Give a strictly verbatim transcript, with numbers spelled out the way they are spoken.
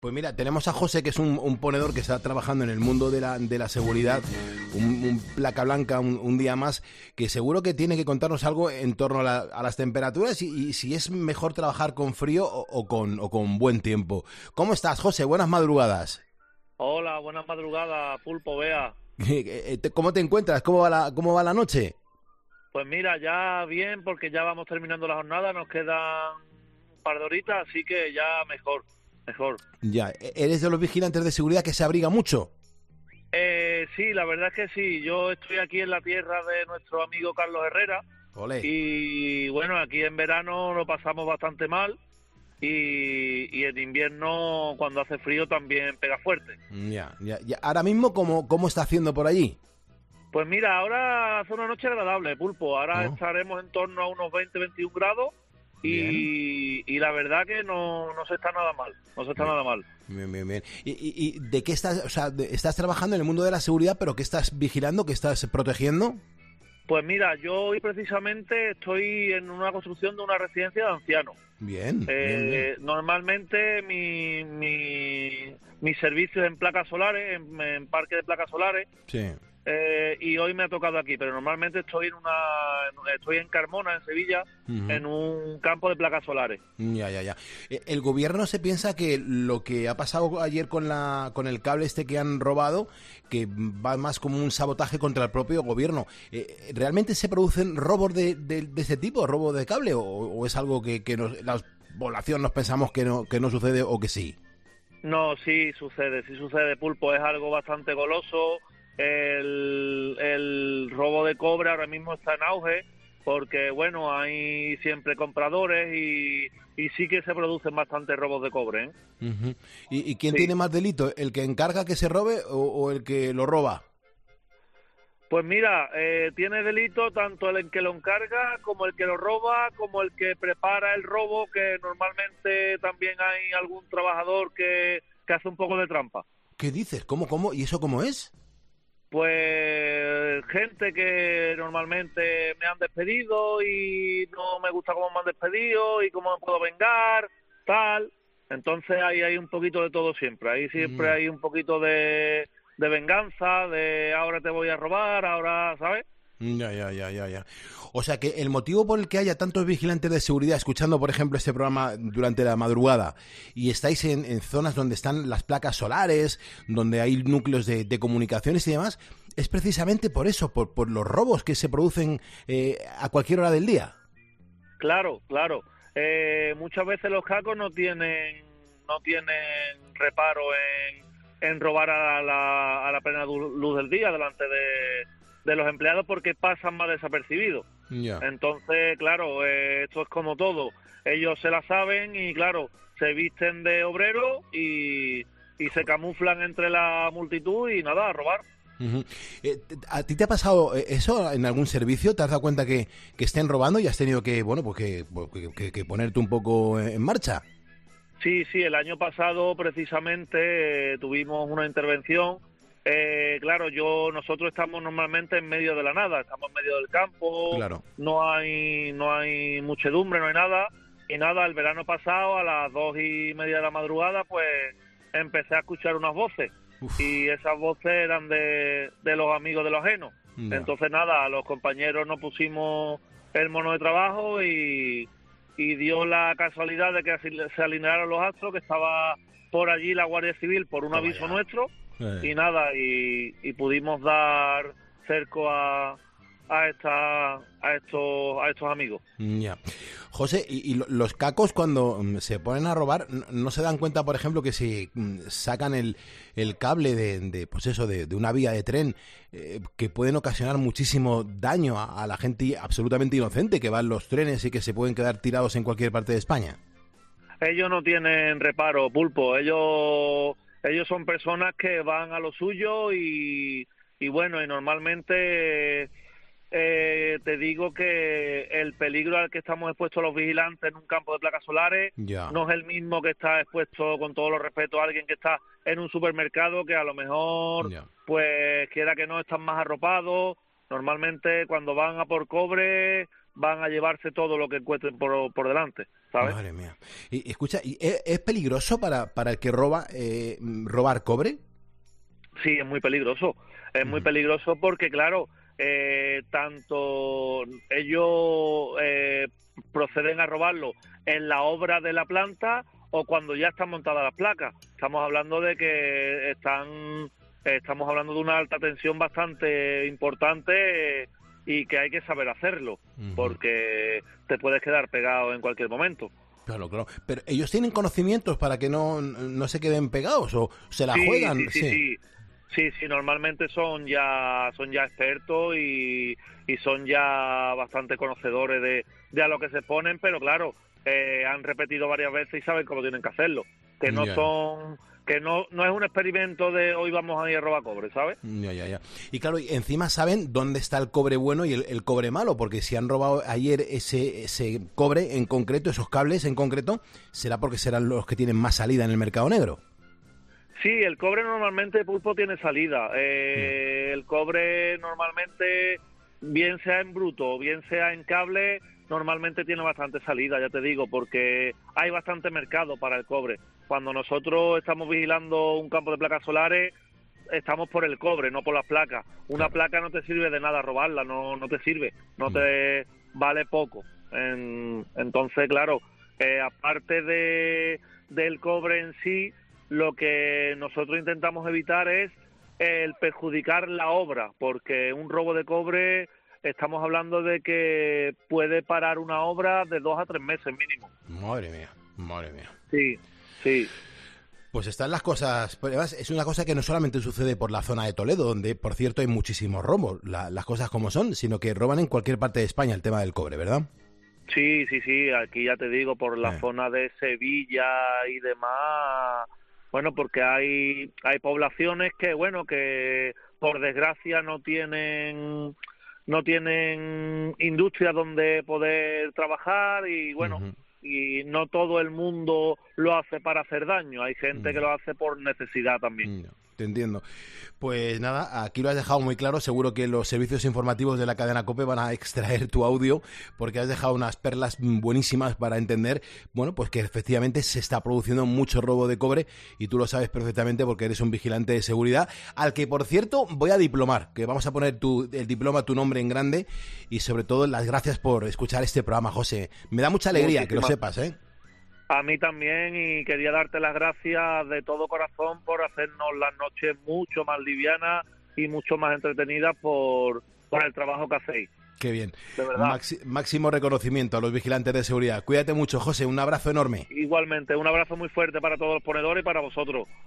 Pues mira, tenemos a José, que es un, un ponedor que está trabajando en el mundo de la, de la seguridad, un, un placa blanca, un, un día más, que seguro que tiene que contarnos algo en torno a, la, a las temperaturas y, y si es mejor trabajar con frío o, o, con, o con buen tiempo. ¿Cómo estás, José? Buenas madrugadas. Hola, buenas madrugadas, Pulpo, Bea. ¿Cómo te encuentras? ¿Cómo va la, cómo va la noche? Pues mira, ya bien, porque ya vamos terminando la jornada, nos quedan un par de horitas, así que ya mejor, mejor. Ya, ¿eres de los vigilantes de seguridad que se abriga mucho? Eh, sí, la verdad es que sí, yo estoy aquí en la tierra de nuestro amigo Carlos Herrera. Olé. Y bueno, aquí en verano lo pasamos bastante mal y, y en invierno cuando hace frío también pega fuerte. Ya, ya, ya. Ahora mismo, ¿cómo, cómo está haciendo por allí? Pues mira, ahora hace una noche agradable, Pulpo. Ahora Oh. estaremos en torno a unos veinte, veintiún grados y, y la verdad que no, no se está nada mal. No se está Bien. nada mal. Bien, bien, bien. ¿Y, y, y de qué estás, o sea, de, estás trabajando en el mundo de la seguridad, pero qué estás vigilando, qué estás protegiendo? Pues mira, yo hoy precisamente estoy en una construcción de una residencia de ancianos. Bien, Eh, bien, bien. Normalmente mi, mi, mis servicios en placas solares, en, en parque de placas solares, Sí. eh, y hoy me ha tocado aquí, pero normalmente estoy en una estoy en Carmona, en Sevilla, Uh-huh. en un campo de placas solares. Ya, ya, ya. Eh, El gobierno se piensa que lo que ha pasado ayer con la con el cable este que han robado, que va más como un sabotaje contra el propio gobierno. Eh, ¿Realmente se producen robos de, de, de ese tipo, robos de cable, o, o es algo que, que nos, la población nos pensamos que no, que no sucede o que sí? No, sí sucede, sí sucede, Pulpo, es algo bastante goloso. El, el robo de cobre ahora mismo está en auge porque, bueno, hay siempre compradores y, y sí que se producen bastantes robos de cobre, ¿eh? Uh-huh. ¿Y, y quién Sí. tiene más delito? ¿El que encarga que se robe o, o el que lo roba? Pues mira, eh, tiene delito tanto el que lo encarga como el que lo roba, como el que prepara el robo, que normalmente también hay algún trabajador que, que hace un poco de trampa. ¿Qué dices? ¿Cómo, cómo? ¿Y eso cómo es? Pues gente que normalmente me han despedido y no me gusta cómo me han despedido y cómo me puedo vengar, tal. Entonces ahí hay un poquito de todo siempre. Ahí siempre Mm. hay un poquito de, de venganza, de ahora te voy a robar, ahora, ¿sabes? Ya, ya, ya, ya, ya. O sea que el motivo por el que haya tantos vigilantes de seguridad escuchando, por ejemplo, este programa durante la madrugada y estáis en, en zonas donde están las placas solares, donde hay núcleos de, de comunicaciones y demás, es precisamente por eso, por, por los robos que se producen eh, a cualquier hora del día. Claro, claro. Eh, muchas veces los cacos no tienen no tienen reparo en, en robar a la, a la plena luz del día delante de, de los empleados porque pasan más desapercibidos. Ya. Entonces, claro, eh, esto es como todo. Ellos se la saben y, claro, se visten de obrero y, y se camuflan entre la multitud y nada, a robar. Uh-huh. Eh, ¿A ti te ha pasado eso en algún servicio? ¿Te has dado cuenta que, que estén robando y has tenido que, bueno, pues que, que, que ponerte un poco en marcha? Sí, sí, el año pasado precisamente eh, tuvimos una intervención. Eh, claro, yo nosotros estamos normalmente en medio de la nada, estamos en medio del campo, Claro. no hay no hay muchedumbre, no hay nada y nada. El verano pasado a las dos y media de la madrugada, pues empecé a escuchar unas voces. Uf. Y esas voces eran de, de los amigos de los ajenos. Yeah. Entonces nada, los compañeros nos pusimos el mono de trabajo y y dio la casualidad de que se alinearon los astros, que estaba por allí la Guardia Civil por un aviso nuestro, eh. y nada, y, y pudimos dar cerco a, a esta a estos a estos amigos. Ya. José, ¿y, y los cacos cuando se ponen a robar no se dan cuenta, por ejemplo, que si sacan el, el cable de, de pues eso de, de una vía de tren, eh, que pueden ocasionar muchísimo daño a, a la gente absolutamente inocente que va en los trenes y que se pueden quedar tirados en cualquier parte de España? Ellos no tienen reparo, Pulpo. Ellos ellos son personas que van a lo suyo y, y bueno, y normalmente Eh, te digo que el peligro al que estamos expuestos los vigilantes en un campo de placas solares ya. no es el mismo que está expuesto, con todo los respeto, a alguien que está en un supermercado, que a lo mejor, ya. pues quiera que no, están más arropados. Normalmente cuando van a por cobre van a llevarse todo lo que encuentren por, por delante, ¿sabes? Madre mía. Y, y escucha, ¿y es, es peligroso para, para el que roba eh, robar cobre? Sí, es muy peligroso. Es muy peligroso porque, claro, eh, tanto ellos eh, proceden a robarlo en la obra de la planta o cuando ya están montadas las placas. Estamos hablando de que están, estamos hablando de una alta tensión bastante importante eh, y que hay que saber hacerlo, uh-huh. porque te puedes quedar pegado en cualquier momento. Claro, claro. Pero ellos tienen conocimientos para que no, no se queden pegados o se la sí, juegan. Sí, sí, sí. sí. Sí, sí, normalmente son ya son ya expertos y, y son ya bastante conocedores de, de a lo que se ponen, pero claro, eh, han repetido varias veces y saben cómo tienen que hacerlo. Que no yeah. son, que no no es un experimento de hoy vamos a ir a robar cobre, ¿sabes? Ya, ya, ya. Y claro, encima saben dónde está el cobre bueno y el, el cobre malo, porque si han robado ayer ese ese cobre en concreto, esos cables en concreto, será porque serán los que tienen más salida en el mercado negro. Sí, el cobre normalmente, Pulpo, tiene salida. Eh, sí. El cobre normalmente, bien sea en bruto o bien sea en cable, normalmente tiene bastante salida, ya te digo, porque hay bastante mercado para el cobre. Cuando nosotros estamos vigilando un campo de placas solares, estamos por el cobre, no por las placas. Una claro. placa no te sirve de nada robarla, no, no te sirve, no mm. te vale poco. En, entonces, claro, eh, aparte de del cobre en sí, lo que nosotros intentamos evitar es el perjudicar la obra, porque un robo de cobre, estamos hablando de que puede parar una obra de dos a tres meses mínimo. Madre mía, madre mía. Sí, sí. Pues están las cosas, además es una cosa que no solamente sucede por la zona de Toledo, donde por cierto hay muchísimos robos, la, las cosas como son, sino que roban en cualquier parte de España el tema del cobre, ¿verdad? Sí, sí, sí, aquí ya te digo, por la eh. zona de Sevilla y demás. Bueno, porque hay hay poblaciones que, bueno, que por desgracia no tienen no tienen industria donde poder trabajar y, bueno, uh-huh. y no todo el mundo lo hace para hacer daño. Hay gente uh-huh. que lo hace por necesidad también. No, te entiendo. Pues nada, aquí lo has dejado muy claro. Seguro que los servicios informativos de la cadena COPE van a extraer tu audio porque has dejado unas perlas buenísimas para entender, bueno, pues que efectivamente se está produciendo mucho robo de cobre y tú lo sabes perfectamente porque eres un vigilante de seguridad al que, por cierto, voy a diplomar, que vamos a poner tu, el diploma, tu nombre en grande y sobre todo las gracias por escuchar este programa, José. Me da mucha alegría Muchísimas. que lo sepas, ¿eh? A mí también, y quería darte las gracias de todo corazón por hacernos las noches mucho más livianas y mucho más entretenidas por, por el trabajo que hacéis. Qué bien. De verdad. Maxi, máximo reconocimiento a los vigilantes de seguridad. Cuídate mucho, José. Un abrazo enorme. Igualmente, un abrazo muy fuerte para todos los ponedores y para vosotros.